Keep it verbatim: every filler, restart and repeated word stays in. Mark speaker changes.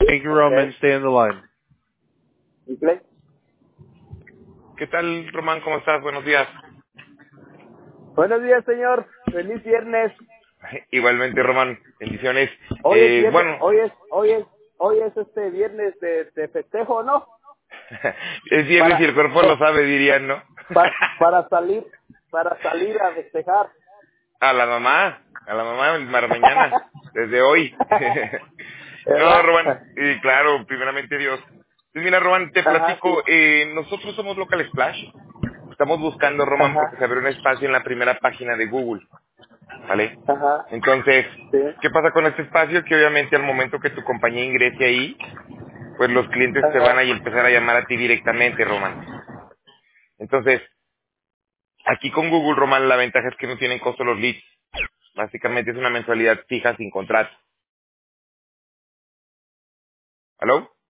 Speaker 1: Thank you, Roman.
Speaker 2: Okay.
Speaker 1: Stay on the line.
Speaker 2: ¿Y play?
Speaker 3: ¿Qué tal, Román? ¿Cómo estás? Buenos días.
Speaker 2: Buenos días, señor. Feliz viernes.
Speaker 3: Igualmente, Román. Bendiciones.
Speaker 2: Hoy es
Speaker 3: Eh,
Speaker 2: viernes,
Speaker 3: bueno,
Speaker 2: hoy es, hoy es, hoy es este viernes de, de festejo, ¿no?
Speaker 3: es viernes y
Speaker 2: Para,
Speaker 3: el cuerpo lo sabe, dirían, ¿no?
Speaker 2: para, para salir, para salir a festejar.
Speaker 3: A la mamá, a la mamá mar mañana, desde hoy. No,
Speaker 2: ¿Verdad?
Speaker 3: Román, eh, claro, primeramente Dios. Pues mira, Román, te
Speaker 2: Ajá, sí.
Speaker 3: platico, eh, nosotros somos Local Splash. Estamos buscando, Román, porque se
Speaker 2: Ajá,
Speaker 3: abrió un espacio en la primera página de Google, ¿vale?
Speaker 2: ajá,
Speaker 3: Entonces,
Speaker 2: sí.
Speaker 3: ¿qué pasa con este espacio? Que obviamente al momento que tu compañía ingrese ahí, pues los clientes te van a
Speaker 2: Ajá.
Speaker 3: empezar a llamar a ti directamente, Román. Entonces, aquí con Google, Román, la ventaja es que no tienen costo los leads. Básicamente es una mensualidad fija sin contrato. ¿Aló?